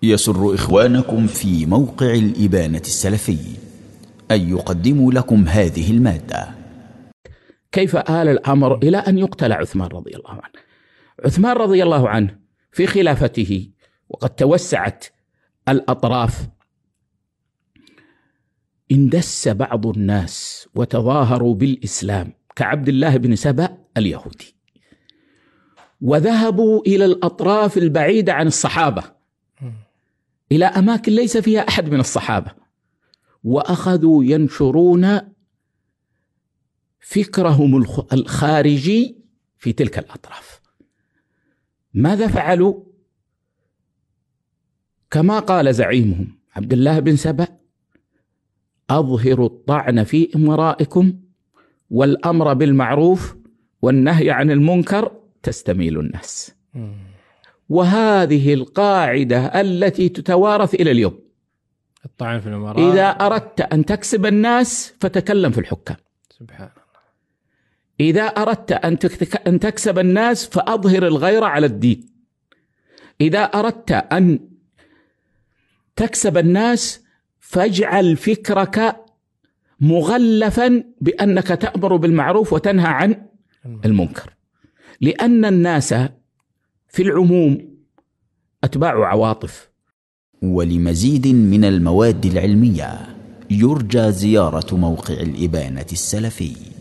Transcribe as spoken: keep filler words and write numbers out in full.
يسر إخوانكم في موقع الإبانة السلفي أن يقدموا لكم هذه المادة. كيف آل الأمر إلى أن يقتل عثمان رضي الله عنه؟ عثمان رضي الله عنه في خلافته وقد توسعت الأطراف، اندس بعض الناس وتظاهروا بالإسلام كعبد الله بن سبأ اليهودي، وذهبوا إلى الأطراف البعيدة عن الصحابة، إلى أماكن ليس فيها أحد من الصحابة، وأخذوا ينشرون فكرهم الخارجي في تلك الأطراف. ماذا فعلوا؟ كما قال زعيمهم عبد الله بن سبأ: أظهروا الطعن في أمرائكم والأمر بالمعروف والنهي عن المنكر تستميل الناس. وهذه القاعدة التي تتوارث إلى اليوم. الطعن في الأمراء، إذا أردت أن تكسب الناس فتكلم في الحكام. سبحان الله. إذا أردت أن تكسب الناس فأظهر الغيرة على الدين. إذا أردت أن تكسب الناس فاجعل فكرك مغلفا بأنك تأمر بالمعروف وتنهى عن المنكر، لأن الناس في العموم أتباع عواطف. ولمزيد من المواد العلمية يرجى زيارة موقع الإبانة السلفي.